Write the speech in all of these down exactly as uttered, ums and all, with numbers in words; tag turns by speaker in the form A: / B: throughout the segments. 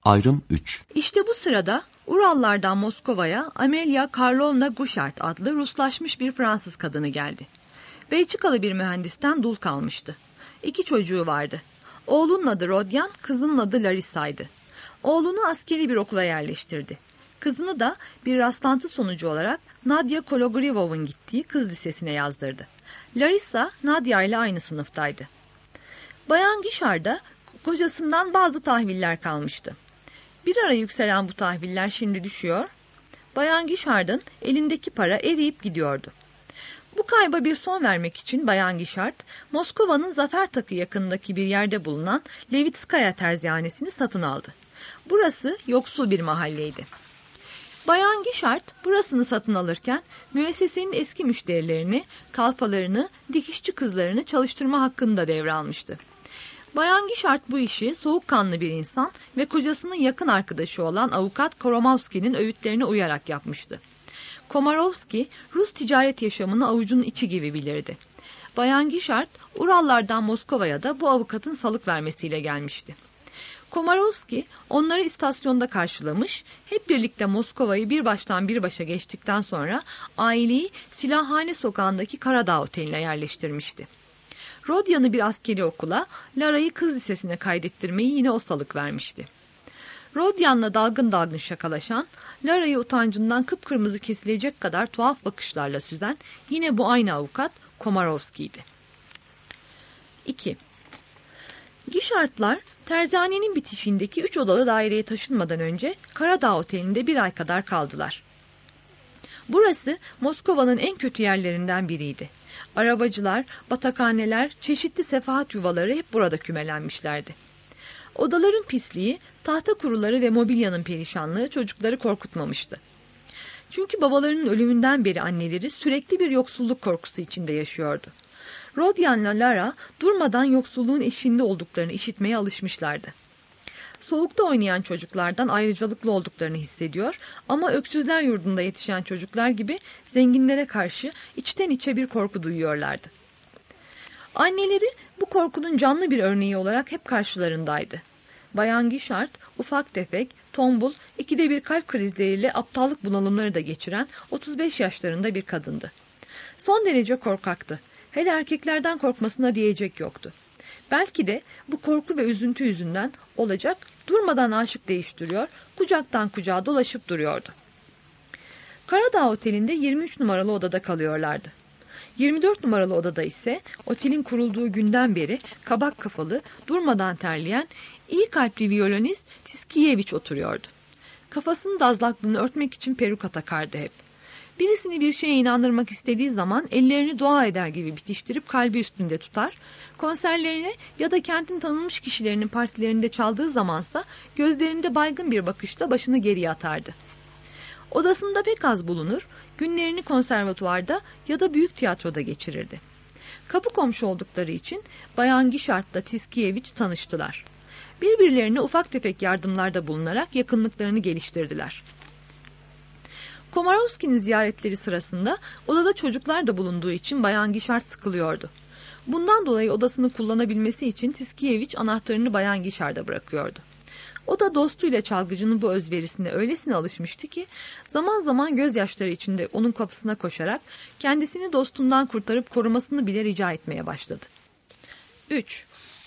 A: Ayrım üç.
B: İşte bu sırada Urallardan Moskova'ya Amelia Karlovna Gushart adlı Ruslaşmış bir Fransız kadını geldi. Belçikalı bir mühendisten dul kalmıştı. İki çocuğu vardı. Oğlunun adı Rodyan, kızının adı Larissa'ydı. Oğlunu askeri bir okula yerleştirdi. Kızını da bir rastlantı sonucu olarak Nadia Kologrivov'un gittiği kız lisesine yazdırdı. Larissa, Nadia ile aynı sınıftaydı. Bayan Gushard'a kocasından bazı tahviller kalmıştı. Bir ara yükselen bu tahviller şimdi düşüyor. Bayan Gushard'ın elindeki para eriyip gidiyordu. Bu kayba bir son vermek için Bayan Gushard, Moskova'nın Zafer Takı yakınındaki bir yerde bulunan Levitskaya terzihanesini satın aldı. Burası yoksul bir mahalleydi. Bayan Gushard burasını satın alırken müessesenin eski müşterilerini, kalfalarını, dikişçi kızlarını çalıştırma hakkını da devralmıştı. Bayan Gushard bu işi soğukkanlı bir insan ve kocasının yakın arkadaşı olan avukat Koromovski'nin öğütlerine uyarak yapmıştı. Komarovski, Rus ticaret yaşamını avucunun içi gibi bilirdi. Bayan Gushard, Urallardan Moskova'ya da bu avukatın salık vermesiyle gelmişti. Komarovski onları istasyonda karşılamış, hep birlikte Moskova'yı bir baştan bir başa geçtikten sonra aileyi Silahhane Sokağı'ndaki Karadağ Oteli'ne yerleştirmişti. Rodyan'ı bir askeri okula, Lara'yı kız lisesine kaydettirmeyi yine o salık vermişti. Rodyan'la dalgın dalgın şakalaşan, Lara'yı utancından kıpkırmızı kesilecek kadar tuhaf bakışlarla süzen yine bu aynı avukat Komarovski'ydi. iki. Gushard'lar terzihanenin bitişiğindeki üç odalı daireye taşınmadan önce Karadağ Oteli'nde bir ay kadar kaldılar. Burası Moskova'nın en kötü yerlerinden biriydi. Arabacılar, batakhaneler, çeşitli sefahat yuvaları hep burada kümelenmişlerdi. Odaların pisliği, tahta kuruları ve mobilyanın perişanlığı çocukları korkutmamıştı. Çünkü babalarının ölümünden beri anneleri sürekli bir yoksulluk korkusu içinde yaşıyordu. Rodyan'la Lara durmadan yoksulluğun eşiğinde olduklarını işitmeye alışmışlardı. Soğukta oynayan çocuklardan ayrıcalıklı olduklarını hissediyor ama öksüzler yurdunda yetişen çocuklar gibi zenginlere karşı içten içe bir korku duyuyorlardı. Anneleri bu korkunun canlı bir örneği olarak hep karşılarındaydı. Bayan Gushard, ufak tefek, tombul, ikide bir kalp krizleriyle aptallık bunalımları da geçiren otuz beş yaşlarında bir kadındı. Son derece korkaktı. Hele erkeklerden korkmasına diyecek yoktu. Belki de bu korku ve üzüntü yüzünden olacak durmadan aşık değiştiriyor, kucaktan kucağa dolaşıp duruyordu. Karadağ Oteli'nde yirmi üç numaralı odada kalıyorlardı. yirmi dört numaralı odada ise otelin kurulduğu günden beri kabak kafalı, durmadan terleyen, iyi kalpli viyolonist Tiskiyevich oturuyordu. Kafasının dazlaklığını örtmek için peruk takardı hep. Birisini bir şeye inandırmak istediği zaman ellerini dua eder gibi bitiştirip kalbi üstünde tutar, konserlerine ya da kentin tanınmış kişilerinin partilerinde çaldığı zamansa gözlerinde baygın bir bakışla başını geriye atardı. Odasında pek az bulunur, günlerini konservatuvarda ya da büyük tiyatroda geçirirdi. Kapı komşu oldukları için Bayan Gushard'la Tiskiyevich tanıştılar. Birbirlerine ufak tefek yardımlarda bulunarak yakınlıklarını geliştirdiler. Komarovski'nin ziyaretleri sırasında odada çocuklar da bulunduğu için Bayan Gushard sıkılıyordu. Bundan dolayı odasını kullanabilmesi için Tiskiyevich anahtarını Bayan Gushard'a bırakıyordu. O da dostuyla çalgıcının bu özverisine öylesine alışmıştı ki zaman zaman gözyaşları içinde onun kapısına koşarak kendisini dostundan kurtarıp korumasını bile rica etmeye başladı. üç.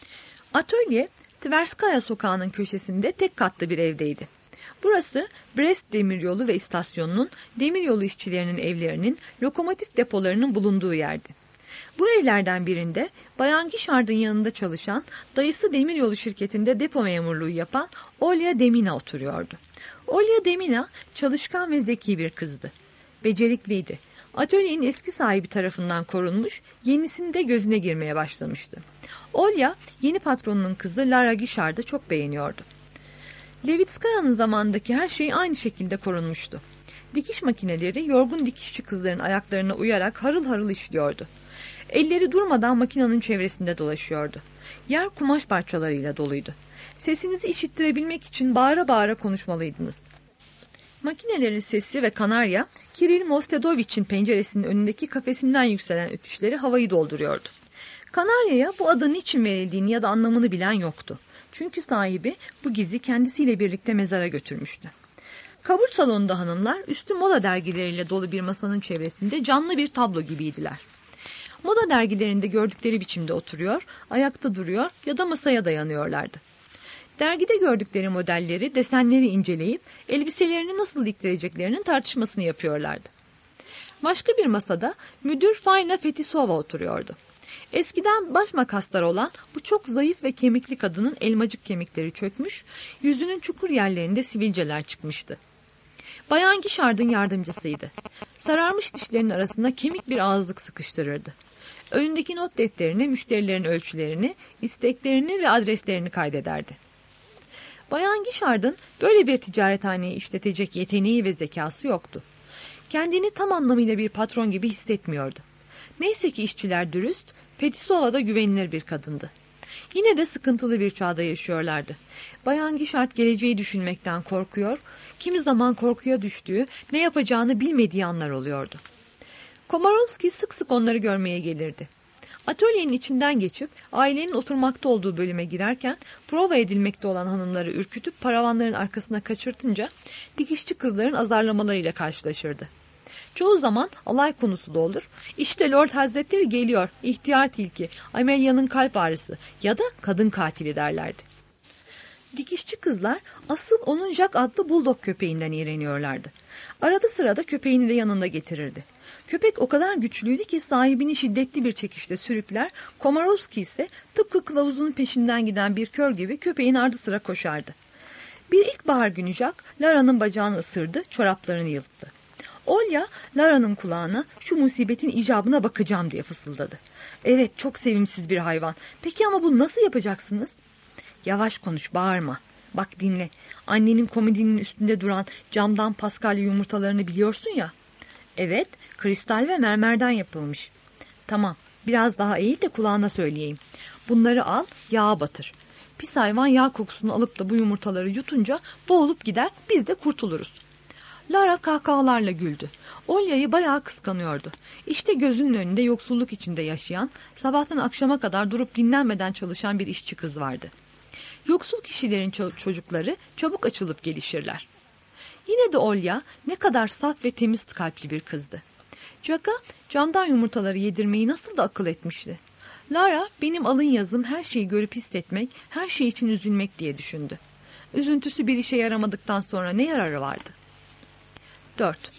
B: Atölye Tverskaya Sokağı'nın köşesinde tek katlı bir evdeydi. Burası Brest demiryolu ve istasyonunun, demiryolu işçilerinin evlerinin, lokomotif depolarının bulunduğu yerdi. Bu evlerden birinde Bayan Gushard'ın yanında çalışan, dayısı demiryolu şirketinde depo memurluğu yapan Olya Demina oturuyordu. Olya Demina çalışkan ve zeki bir kızdı. Becerikliydi. Atölyenin eski sahibi tarafından korunmuş, yenisinde gözüne girmeye başlamıştı. Olya, yeni patronunun kızı Lara Gushard'ı çok beğeniyordu. Levitskaya'nın zamandaki her şey aynı şekilde korunmuştu. Dikiş makineleri yorgun dikişçi kızların ayaklarına uyarak harıl harıl işliyordu. Elleri durmadan makinenin çevresinde dolaşıyordu. Yer kumaş parçalarıyla doluydu. Sesinizi işittirebilmek için bağıra bağıra konuşmalıydınız. Makinelerin sesi ve kanarya, Kiril Mostedovich'in penceresinin önündeki kafesinden yükselen ötüşleri havayı dolduruyordu. Kanarya'ya bu adın niçin verildiğini ya da anlamını bilen yoktu. Çünkü sahibi bu gizi kendisiyle birlikte mezara götürmüştü. Kabur salonunda hanımlar üstü moda dergileriyle dolu bir masanın çevresinde canlı bir tablo gibiydiler. Moda dergilerinde gördükleri biçimde oturuyor, ayakta duruyor ya da masaya dayanıyorlardı. Dergide gördükleri modelleri, desenleri inceleyip elbiselerini nasıl diktireceklerinin tartışmasını yapıyorlardı. Başka bir masada müdür Fayna Fetisova oturuyordu. Eskiden baş makasları olan bu çok zayıf ve kemikli kadının elmacık kemikleri çökmüş, yüzünün çukur yerlerinde sivilceler çıkmıştı. Bayan Gişard'ın yardımcısıydı. Sararmış dişlerinin arasında kemik bir ağızlık sıkıştırırdı. Önündeki not defterine müşterilerin ölçülerini, isteklerini ve adreslerini kaydederdi. Bayan Gişard'ın böyle bir ticarethaneyi işletecek yeteneği ve zekası yoktu. Kendini tam anlamıyla bir patron gibi hissetmiyordu. Neyse ki işçiler dürüst, Fetisova da güvenilir bir kadındı. Yine de sıkıntılı bir çağda yaşıyorlardı. Bayan Gişard geleceği düşünmekten korkuyor, kimi zaman korkuya düştüğü, ne yapacağını bilmediği anlar oluyordu. Komarovski sık sık onları görmeye gelirdi. Atölyenin içinden geçip ailenin oturmakta olduğu bölüme girerken prova edilmekte olan hanımları ürkütüp paravanların arkasına kaçırtınca dikişçi kızların azarlamalarıyla karşılaşırdı. Çoğu zaman alay konusu da olur. İşte Lord Hazretleri geliyor, ihtiyar tilki, Amelia'nın kalp ağrısı ya da kadın katili derlerdi. Dikişçi kızlar asıl onun Jack adlı buldog köpeğinden iğreniyorlardı. Arada sırada köpeğini de yanında getirirdi. Köpek o kadar güçlüydü ki sahibini şiddetli bir çekişte sürükler, Komarovski ise tıpkı kılavuzunun peşinden giden bir kör gibi köpeğin ardı sıra koşardı. Bir ilkbahar günü Jack, Lara'nın bacağını ısırdı, çoraplarını yırttı. Olya, Lara'nın kulağına şu musibetin icabına bakacağım diye fısıldadı. Evet, çok sevimsiz bir hayvan. Peki ama bunu nasıl yapacaksınız? Yavaş konuş, bağırma. Bak dinle, annenin komodinin üstünde duran camdan paskalya yumurtalarını biliyorsun ya. Evet, kristal ve mermerden yapılmış. Tamam, biraz daha eğil de kulağına söyleyeyim. Bunları al, yağa batır. Pis hayvan yağ kokusunu alıp da bu yumurtaları yutunca boğulup gider, biz de kurtuluruz. Lara kahkahalarla güldü. Olya'yı bayağı kıskanıyordu. İşte gözünün önünde yoksulluk içinde yaşayan, sabahtan akşama kadar durup dinlenmeden çalışan bir işçi kız vardı. Yoksul kişilerin ço- çocukları çabuk açılıp gelişirler. Yine de Olya ne kadar saf ve temiz kalpli bir kızdı. Jack'a camdan yumurtaları yedirmeyi nasıl da akıl etmişti. Lara benim alın yazım her şeyi görüp hissetmek, her şey için üzülmek diye düşündü. Üzüntüsü bir işe yaramadıktan sonra ne yararı vardı? dört.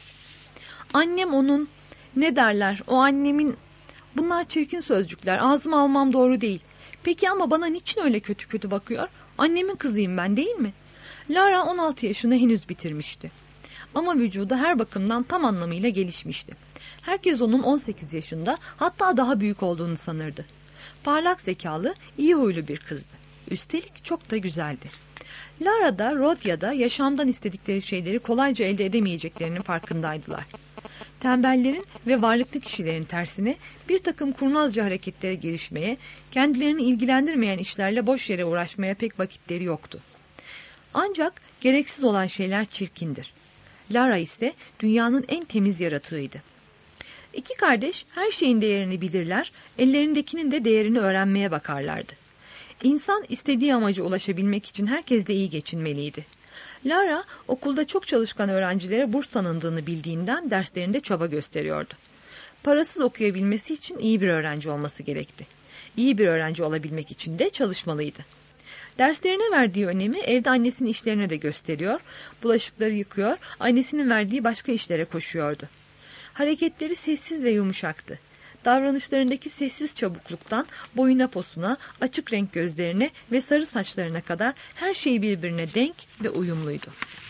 B: Annem onun, ne derler, o annemin, bunlar çirkin sözcükler, ağzıma almam doğru değil. Peki ama bana niçin öyle kötü kötü bakıyor? Annemin kızıyım ben, değil mi? Lara on altı yaşını henüz bitirmişti. Ama vücudu her bakımdan tam anlamıyla gelişmişti. Herkes onun on sekiz yaşında, hatta daha büyük olduğunu sanırdı. Parlak zekalı, iyi huylu bir kızdı. Üstelik çok da güzeldi. Lara da Rodya da yaşamdan istedikleri şeyleri kolayca elde edemeyeceklerinin farkındaydılar. Tembellerin ve varlıklı kişilerin tersine bir takım kurnazca hareketlere girişmeye, kendilerini ilgilendirmeyen işlerle boş yere uğraşmaya pek vakitleri yoktu. Ancak gereksiz olan şeyler çirkindir. Lara ise dünyanın en temiz yaratığıydı. İki kardeş her şeyin değerini bilirler, ellerindekinin de değerini öğrenmeye bakarlardı. İnsan istediği amaca ulaşabilmek için herkesle iyi geçinmeliydi. Lara okulda çok çalışkan öğrencilere burs tanındığını bildiğinden derslerinde çaba gösteriyordu. Parasız okuyabilmesi için iyi bir öğrenci olması gerekti. İyi bir öğrenci olabilmek için de çalışmalıydı. Derslerine verdiği önemi evde annesinin işlerine de gösteriyor, bulaşıkları yıkıyor, annesinin verdiği başka işlere koşuyordu. Hareketleri sessiz ve yumuşaktı. Davranışlarındaki sessiz çabukluktan boyuna posuna, açık renk gözlerine ve sarı saçlarına kadar her şey birbirine denk ve uyumluydu.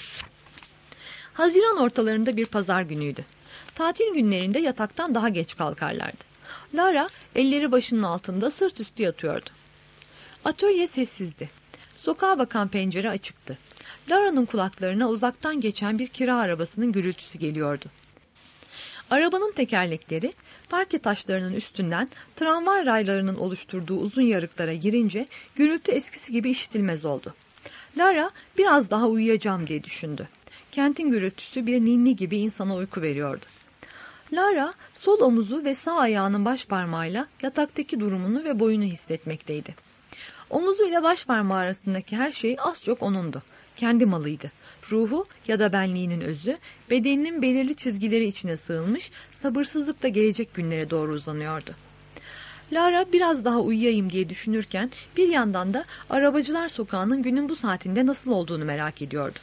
B: Haziran ortalarında bir pazar günüydü. Tatil günlerinde yataktan daha geç kalkarlardı. Lara elleri başının altında sırt üstü yatıyordu. Atölye sessizdi. Sokağa bakan pencere açıktı. Lara'nın kulaklarına uzaktan geçen bir kira arabasının gürültüsü geliyordu. Arabanın tekerlekleri parke taşlarının üstünden tramvay raylarının oluşturduğu uzun yarıklara girince gürültü eskisi gibi işitilmez oldu. Lara biraz daha uyuyacağım diye düşündü. Kentin gürültüsü bir ninni gibi insana uyku veriyordu. Lara sol omuzu ve sağ ayağının baş parmağıyla yataktaki durumunu ve boyunu hissetmekteydi. Omuzuyla baş parmağı arasındaki her şey az çok onundu. Kendi malıydı. Ruhu ya da benliğinin özü, bedeninin belirli çizgileri içine sığınmış, sabırsızlıkla gelecek günlere doğru uzanıyordu. Lara biraz daha uyuyayım diye düşünürken bir yandan da Arabacılar Sokağı'nın günün bu saatinde nasıl olduğunu merak ediyordu.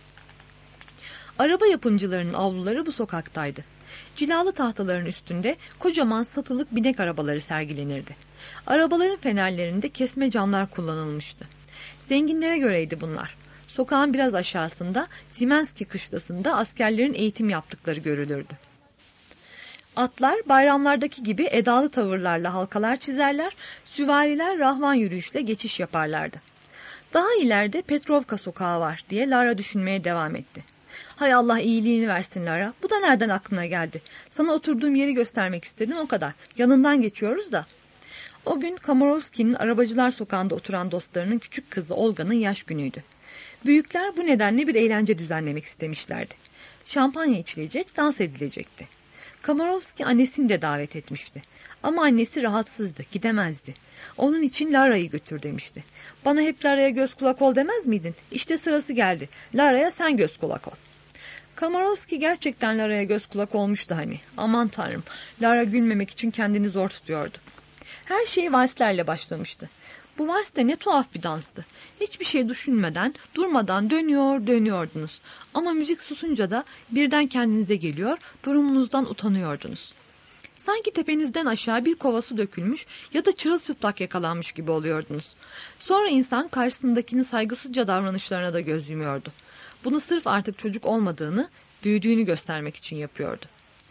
B: Araba yapımcılarının avluları bu sokaktaydı. Cilalı tahtaların üstünde kocaman satılık binek arabaları sergilenirdi. Arabaların fenerlerinde kesme camlar kullanılmıştı. Zenginlere göreydi bunlar. Sokağın biraz aşağısında Zimenski kışlasında askerlerin eğitim yaptıkları görülürdü. Atlar bayramlardaki gibi edalı tavırlarla halkalar çizerler, süvariler rahvan yürüyüşle geçiş yaparlardı. Daha ileride Petrovka sokağı var diye Lara düşünmeye devam etti. Hay Allah iyiliğini versin Lara, bu da nereden aklına geldi? Sana oturduğum yeri göstermek istedim o kadar. Yanından geçiyoruz da. O gün Komorovski'nin Arabacılar Sokağı'nda oturan dostlarının küçük kızı Olga'nın yaş günüydü. Büyükler bu nedenle bir eğlence düzenlemek istemişlerdi. Şampanya içilecek, dans edilecekti. Komorovski annesini de davet etmişti. Ama annesi rahatsızdı, gidemezdi. Onun için Lara'yı götür demişti. Bana hep Lara'ya göz kulak ol demez miydin? İşte sırası geldi. Lara'ya sen göz kulak ol. Komorovski gerçekten Lara'ya göz kulak olmuştu hani. Aman tanrım, Lara gülmemek için kendini zor tutuyordu. Her şey valslerle başlamıştı. Bu vals de ne tuhaf bir danstı. Hiçbir şey düşünmeden, durmadan dönüyor, dönüyordunuz. Ama müzik susunca da birden kendinize geliyor, durumunuzdan utanıyordunuz. Sanki tepenizden aşağı bir kova su dökülmüş ya da çırılçıplak yakalanmış gibi oluyordunuz. Sonra insan karşısındakinin saygısızca davranışlarına da göz yumuyordu. Bunu sırf artık çocuk olmadığını, büyüdüğünü göstermek için yapıyordu.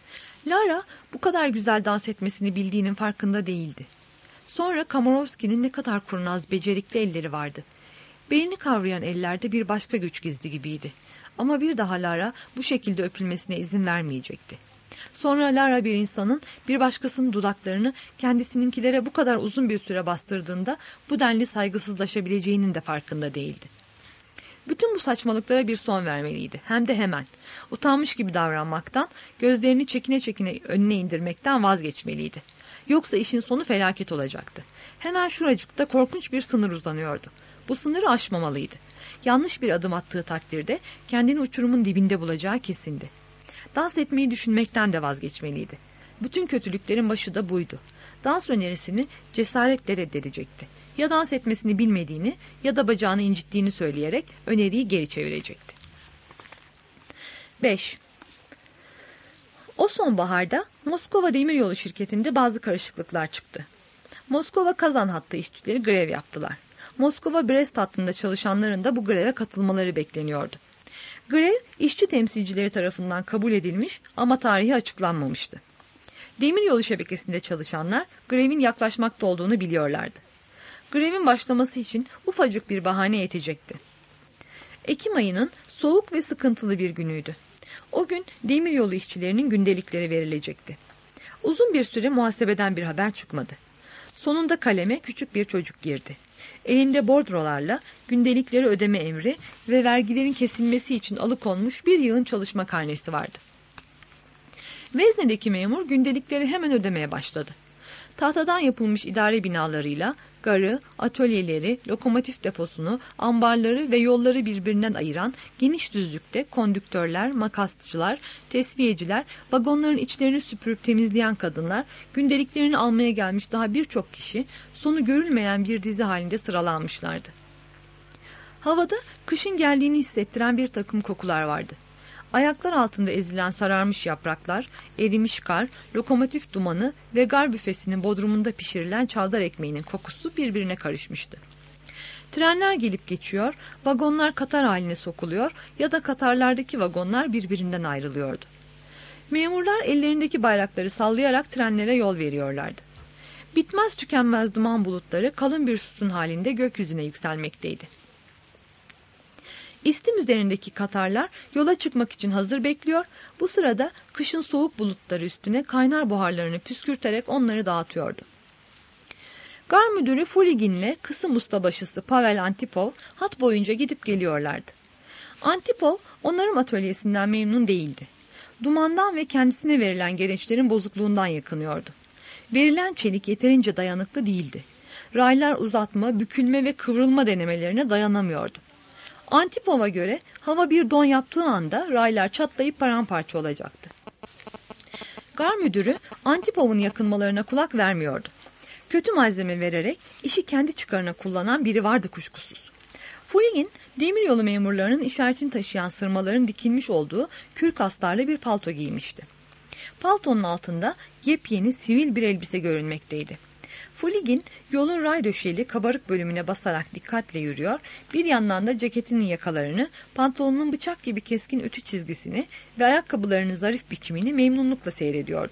B: Lara bu kadar güzel dans etmesini bildiğinin farkında değildi. Sonra Komorovski'nin ne kadar kurnaz, becerikli elleri vardı. Belini kavrayan ellerde bir başka güç gizli gibiydi. Ama bir daha Lara bu şekilde öpülmesine izin vermeyecekti. Sonra Lara bir insanın bir başkasının dudaklarını kendisininkilere bu kadar uzun bir süre bastırdığında bu denli saygısızlaşabileceğinin de farkında değildi. Bütün bu saçmalıklara bir son vermeliydi. Hem de hemen. Utanmış gibi davranmaktan, gözlerini çekine çekine önüne indirmekten vazgeçmeliydi. Yoksa işin sonu felaket olacaktı. Hemen şuracıkta korkunç bir sınır uzanıyordu. Bu sınırı aşmamalıydı. Yanlış bir adım attığı takdirde kendini uçurumun dibinde bulacağı kesindi. Dans etmeyi düşünmekten de vazgeçmeliydi. Bütün kötülüklerin başı da buydu. Dans önerisini cesaretle reddedecekti. Ya dans etmesini bilmediğini ya da bacağını incittiğini söyleyerek öneriyi geri çevirecekti. beş. O sonbaharda Moskova Demiryolu şirketinde bazı karışıklıklar çıktı. Moskova Kazan hattı işçileri grev yaptılar. Moskova Brest hattında çalışanların da bu greve katılmaları bekleniyordu. Grev işçi temsilcileri tarafından kabul edilmiş ama tarihi açıklanmamıştı. Demiryolu şebekesinde çalışanlar grevin yaklaşmakta olduğunu biliyorlardı. Grevin başlaması için ufacık bir bahane yetecekti. Ekim ayının soğuk ve sıkıntılı bir günüydü. O gün demiryolu işçilerinin gündelikleri verilecekti. Uzun bir süre muhasebeden bir haber çıkmadı. Sonunda kaleme küçük bir çocuk girdi. Elinde bordrolarla gündelikleri ödeme emri ve vergilerin kesilmesi için alıkonmuş bir yığın çalışma karnesi vardı. Vezne'deki memur gündelikleri hemen ödemeye başladı. Tahtadan yapılmış idare binalarıyla garı, atölyeleri, lokomotif deposunu, ambarları ve yolları birbirinden ayıran geniş düzlükte kondüktörler, makasçılar, tesviyeciler, vagonların içlerini süpürüp temizleyen kadınlar, gündeliklerini almaya gelmiş daha birçok kişi sonu görülmeyen bir dizi halinde sıralanmışlardı. Havada kışın geldiğini hissettiren bir takım kokular vardı. Ayaklar altında ezilen sararmış yapraklar, erimiş kar, lokomotif dumanı ve gar büfesinin bodrumunda pişirilen çavdar ekmeğinin kokusu birbirine karışmıştı. Trenler gelip geçiyor, vagonlar katar haline sokuluyor ya da katarlardaki vagonlar birbirinden ayrılıyordu. Memurlar ellerindeki bayrakları sallayarak trenlere yol veriyorlardı. Bitmez tükenmez duman bulutları kalın bir sütun halinde gökyüzüne yükselmekteydi. İstim üzerindeki katarlar yola çıkmak için hazır bekliyor, bu sırada kışın soğuk bulutları üstüne kaynar buharlarını püskürterek onları dağıtıyordu. Gar müdürü Fuligin'le kısım ustabaşısı Pavel Antipov hat boyunca gidip geliyorlardı. Antipov onarım atölyesinden memnun değildi. Dumandan ve kendisine verilen gereçlerin bozukluğundan yakınıyordu. Verilen çelik yeterince dayanıklı değildi. raylar uzatma, bükülme ve kıvrılma denemelerine dayanamıyordu. Antipov'a göre hava bir don yaptığı anda raylar çatlayıp paramparça olacaktı. Gar müdürü Antipov'un yakınmalarına kulak vermiyordu. Kötü malzeme vererek işi kendi çıkarına kullanan biri vardı kuşkusuz. Fuligin, demiryolu memurlarının işaretini taşıyan sırmaların dikilmiş olduğu kürk astarlı bir palto giymişti. Paltonun altında yepyeni sivil bir elbise görünmekteydi. Fuligin yolun ray döşeli kabarık bölümüne basarak dikkatle yürüyor, bir yandan da ceketinin yakalarını, pantolonunun bıçak gibi keskin ütü çizgisini ve ayakkabılarının zarif biçimini memnunlukla seyrediyordu.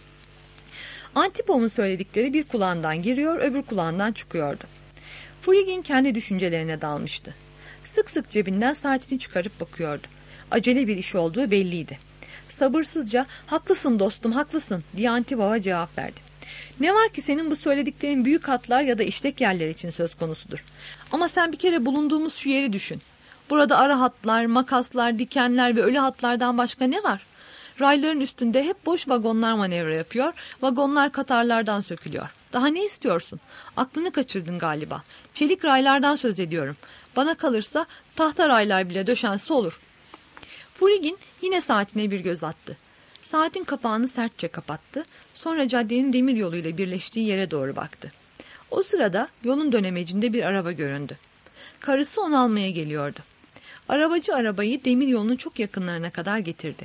B: Antipov'un söyledikleri bir kulağından giriyor, öbür kulağından çıkıyordu. Fuligin kendi düşüncelerine dalmıştı. Sık sık cebinden saatini çıkarıp bakıyordu. Acele bir iş olduğu belliydi. Sabırsızca "Haklısın dostum, haklısın" diye Antipov'a cevap verdi. "Ne var ki senin bu söylediklerin büyük hatlar ya da işlek yerler için söz konusudur. Ama sen bir kere bulunduğumuz şu yeri düşün. Burada ara hatlar, makaslar, dikenler ve ölü hatlardan başka ne var? Rayların üstünde hep boş vagonlar manevra yapıyor, vagonlar katarlardan sökülüyor. Daha ne istiyorsun? Aklını kaçırdın galiba. Çelik raylardan söz ediyorum. Bana kalırsa tahta raylar bile döşense olur." Fuligin yine saatine bir göz attı. Saatin kapağını sertçe kapattı. Sonra caddenin demir yoluyla birleştiği yere doğru baktı. O sırada yolun dönemecinde bir araba göründü. Karısı onu almaya geliyordu. Arabacı arabayı demir yolunun çok yakınlarına kadar getirdi.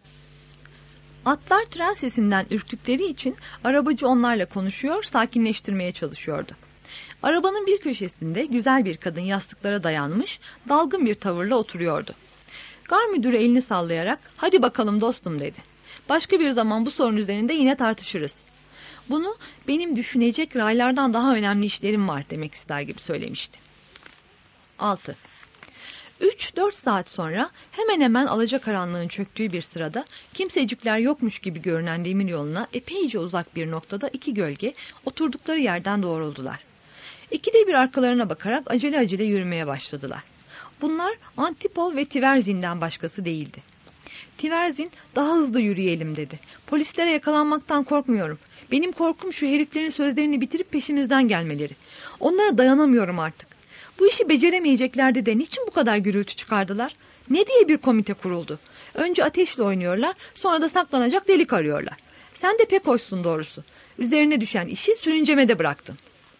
B: Atlar tren sesinden ürktükleri için arabacı onlarla konuşuyor, sakinleştirmeye çalışıyordu. Arabanın bir köşesinde güzel bir kadın yastıklara dayanmış, dalgın bir tavırla oturuyordu. Gar müdürü elini sallayarak "Hadi bakalım dostum" dedi. "Başka bir zaman bu sorun üzerinde yine tartışırız." Bunu benim düşünecek raylardan daha önemli işlerim var demek ister gibi söylemişti. altı. üç dört saat sonra hemen hemen alacakaranlığın çöktüğü bir sırada kimsecikler yokmuş gibi görünen demiryoluna epeyce uzak bir noktada iki gölge oturdukları yerden doğruldular. İkide bir arkalarına bakarak acele acele yürümeye başladılar. Bunlar Antipov ve Tiverzin'den başkası değildi. Tiverzin "Daha hızlı yürüyelim" dedi. "Polislere yakalanmaktan korkmuyorum. Benim korkum şu heriflerin sözlerini bitirip peşimizden gelmeleri. Onlara dayanamıyorum artık. Bu işi beceremeyeceklerdi de niçin bu kadar gürültü çıkardılar? Ne diye bir komite kuruldu? Önce ateşle oynuyorlar, sonra da saklanacak delik arıyorlar. Sen de pek hoşsun doğrusu. Üzerine düşen işi sürüncemede bıraktın."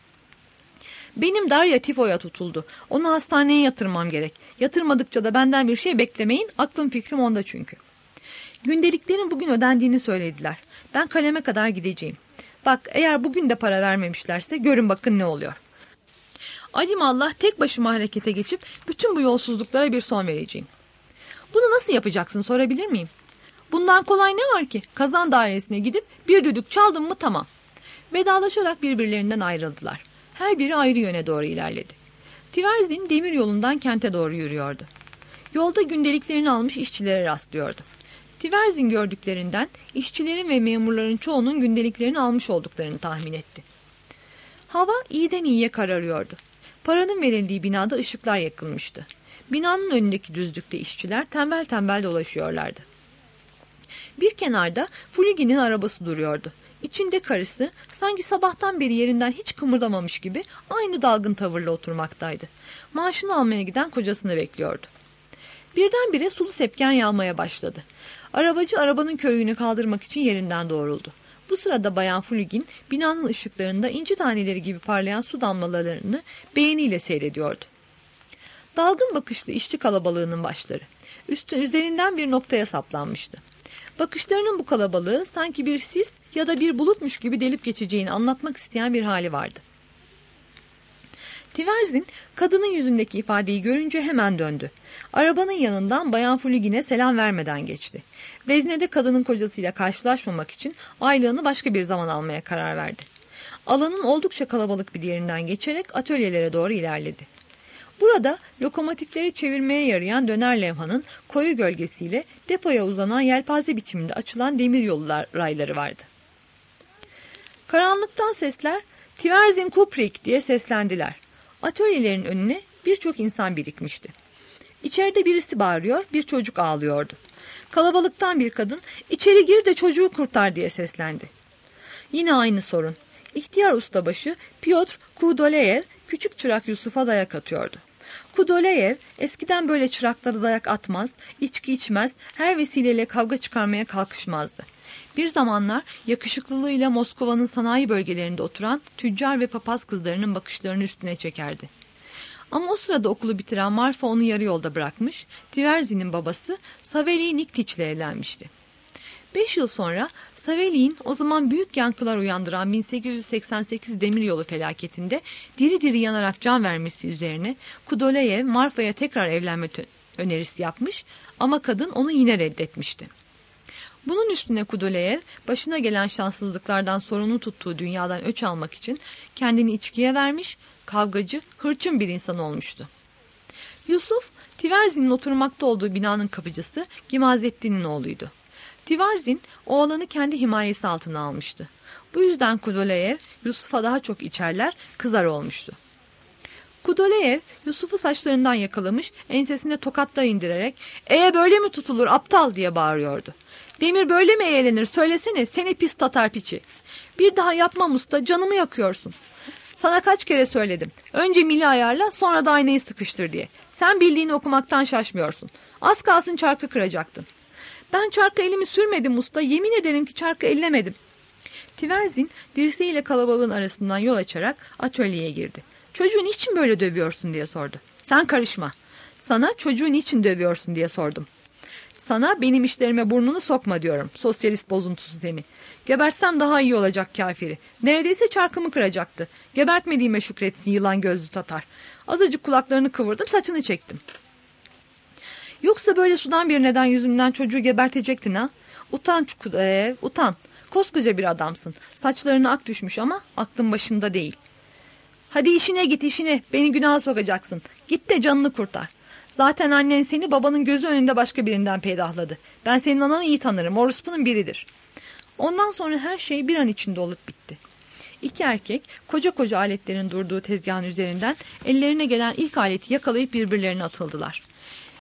B: "Benim Darya tifoya tutuldu. Onu hastaneye yatırmam gerek. Yatırmadıkça da benden bir şey beklemeyin. Aklım fikrim onda çünkü." "Gündeliklerin bugün ödendiğini söylediler. Ben kaleme kadar gideceğim. Bak, eğer bugün de para vermemişlerse görün bakın ne oluyor. Alimallah tek başıma harekete geçip bütün bu yolsuzluklara bir son vereceğim." "Bunu nasıl yapacaksın sorabilir miyim?" "Bundan kolay ne var ki? Kazan dairesine gidip bir düdük çaldım mı tamam." Vedalaşarak birbirlerinden ayrıldılar. Her biri ayrı yöne doğru ilerledi. Tiverzin demir yolundan kente doğru yürüyordu. Yolda gündeliklerini almış işçilere rastlıyordu. Tiverzin gördüklerinden işçilerin ve memurların çoğunun gündeliklerini almış olduklarını tahmin etti. Hava iyiden iyiye kararıyordu. Paranın verildiği binada ışıklar yakılmıştı. Binanın önündeki düzlükte işçiler tembel tembel dolaşıyorlardı. Bir kenarda Fuligin'in arabası duruyordu. İçinde karısı sanki sabahtan beri yerinden hiç kımıldamamış gibi aynı dalgın tavırla oturmaktaydı. Maaşını almaya giden kocasını bekliyordu. Birdenbire sulu sepken yağmaya başladı. Arabacı arabanın körüğünü kaldırmak için yerinden doğruldu. Bu sırada Bayan Fuligin binanın ışıklarında inci taneleri gibi parlayan su damlalarını beğeniyle seyrediyordu. Dalgın bakışlı işçi kalabalığının başları üstün üzerinden bir noktaya saplanmıştı. Bakışlarının bu kalabalığı sanki bir sis ya da bir bulutmuş gibi delip geçeceğini anlatmak isteyen bir hali vardı. Tiverzin kadının yüzündeki ifadeyi görünce hemen döndü. Arabanın yanından Bayan Fuligin'e selam vermeden geçti. Veznede kadının kocasıyla karşılaşmamak için aylığını başka bir zaman almaya karar verdi. Alanın oldukça kalabalık bir yerinden geçerek atölyelere doğru ilerledi. Burada lokomotifleri çevirmeye yarayan döner levhanın koyu gölgesiyle depoya uzanan yelpaze biçiminde açılan demiryolu rayları vardı. Karanlıktan sesler "Tiverzin Kuprik" diye seslendiler. Atölyelerin önüne birçok insan birikmişti. İçeride birisi bağırıyor, bir çocuk ağlıyordu. Kalabalıktan bir kadın "İçeri gir de çocuğu kurtar" diye seslendi. Yine aynı sorun. İhtiyar ustabaşı Piotr Kudoleyev küçük çırak Yusuf'a dayak atıyordu. Kudoleyev eskiden böyle çıraklara dayak atmaz, içki içmez, her vesileyle kavga çıkarmaya kalkışmazdı. Bir zamanlar yakışıklılığıyla Moskova'nın sanayi bölgelerinde oturan tüccar ve papaz kızlarının bakışlarını üstüne çekerdi. Ama o sırada okulu bitiren Marfa onu yarı yolda bırakmış, Tverzi'nin babası Saveli Niktiç ile evlenmişti. Beş yıl sonra Saveli'nin o zaman büyük yankılar uyandıran bin sekiz yüz seksen sekiz demiryolu felaketinde diri diri yanarak can vermesi üzerine Kudoleyev Marfa'ya tekrar evlenme önerisi yapmış ama kadın onu yine reddetmişti. Bunun üstüne Kudoleyev başına gelen şanssızlıklardan sorumlu tuttuğu dünyadan öç almak için kendini içkiye vermiş, kavgacı, hırçın bir insan olmuştu. Yusuf, Tverzi'nin oturmakta olduğu binanın kapıcısı Gimazettin'in oğluydu. Tverzin oğlanı kendi himayesi altına almıştı. Bu yüzden Kudoleyev Yusuf'a daha çok içerler, kızar olmuştu. Kudoleyev Yusuf'u saçlarından yakalamış, ensesine tokatlar indirerek "Eye böyle mi tutulur aptal?" diye bağırıyordu. "Demir böyle mi eğlenir, söylesene seni pis Tatar piçi. Bir daha yapmam usta, canımı yakıyorsun. Sana kaç kere söyledim. Önce mili ayarla, sonra da aynayı sıkıştır diye. Sen bildiğini okumaktan şaşmıyorsun. Az kalsın çarkı kıracaktın." "Ben çarkı elimi sürmedim usta, yemin ederim ki çarkı ellemedim." Tverzin dirseğiyle kalabalığın arasından yol açarak atölyeye girdi. "Çocuğu niçin böyle dövüyorsun?" diye sordu. "Sen karışma. Sana çocuğu niçin dövüyorsun diye sordum. Sana benim işlerime burnunu sokma diyorum, sosyalist bozuntusu seni. Gebertsem daha iyi olacak kafiri. Neredeyse çarkımı kıracaktı. Gebertmediğime şükretsin yılan gözlü Tatar. Azıcık kulaklarını kıvırdım, saçını çektim." "Yoksa böyle sudan bir neden yüzünden çocuğu gebertecektin ha? Utan Kudoleyev, utan. Koskoca bir adamsın. Saçlarına ak düşmüş ama aklın başında değil. Hadi işine git işine, beni günaha sokacaksın. Git de canını kurtar. Zaten annen seni babanın gözü önünde başka birinden peydahladı. Ben senin ananı iyi tanırım, orospunun biridir." Ondan sonra her şey bir an içinde olup bitti. İki erkek koca koca aletlerin durduğu tezgahın üzerinden ellerine gelen ilk aleti yakalayıp birbirlerine atıldılar.